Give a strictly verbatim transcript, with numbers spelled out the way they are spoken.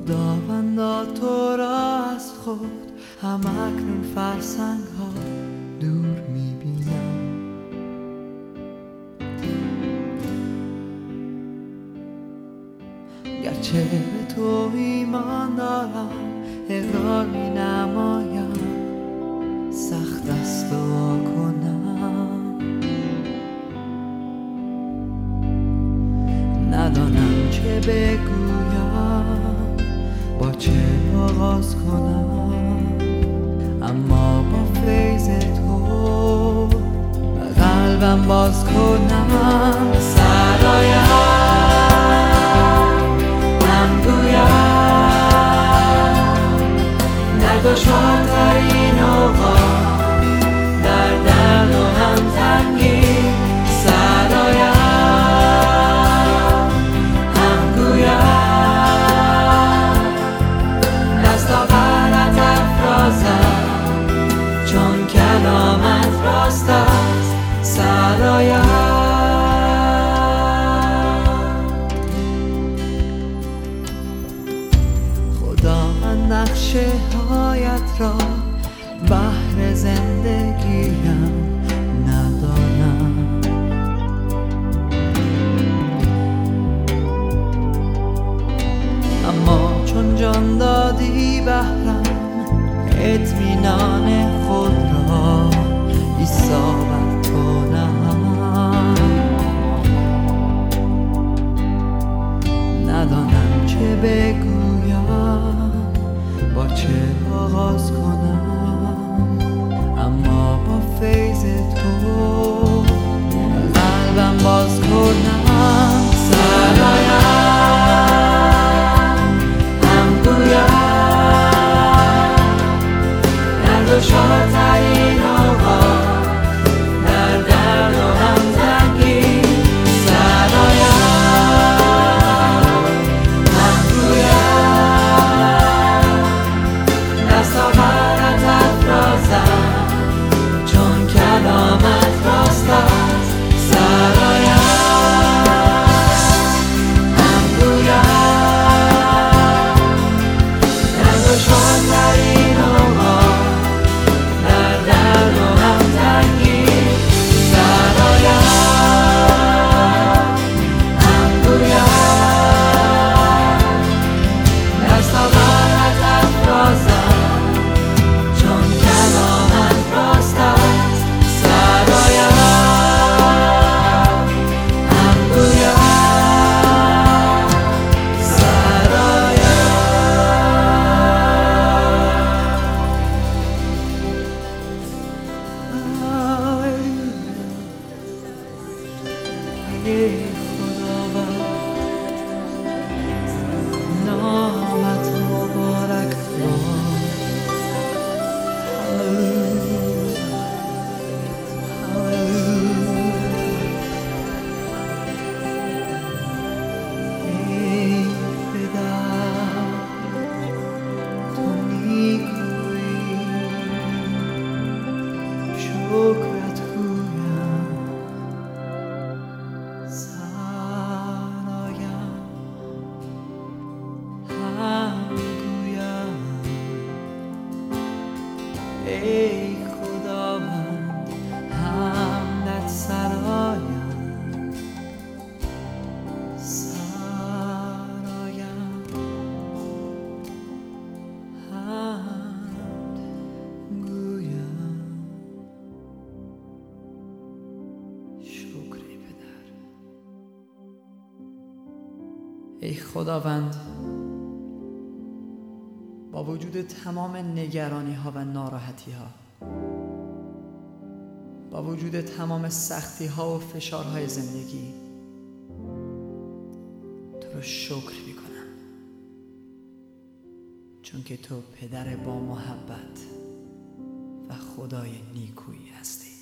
خداوندا تو را از خود همکنون فرسنگ ها دور میبینم. گرچه به تو ایمان دارم اقرار می نمایم، سخت است دعا کنم. ندانم چه بگویم، با چه آغاز کنم، اما با فیض تو قلبم باز کنم. سرایم هم گویم در دشوارترین اوقات، در درد و هم تنگی. سرایم هم گویم دستا برت افرازم، چون کلامت راست است. سرایم نقشه هایت را بهر زندگیم ندانم، اما چون جان دادی بهرم اطمینان خود را عیسی بر تو نهم. ندانم چه بگویم، با چه آغاز کنم، اما با فیض تو قلبم باز کنم. سرایم هم گویم در دشوارترین اوقات، در درد و هم تنگی. سرایم چون کلامت راست است. سرایم هم گویم در دشوارترین اوقات، در درد و هم تنگی. سرایم هم گویم دستا برت افرازم، خداوند نامت مبارک باد. هللویا هللویا. ای پدر تو نیکویی، شکرت گویم. ای خداوند حمدت سرایم، سرایم حمد گویم. شکر ای پدر. ای خداوند، با وجود تمام نگرانی ها و ناراحتی ها، با وجود تمام سختی ها و فشارهای زندگی، تو رو شکر می کنم، چون که تو پدر با محبت و خدای نیکویی هستی.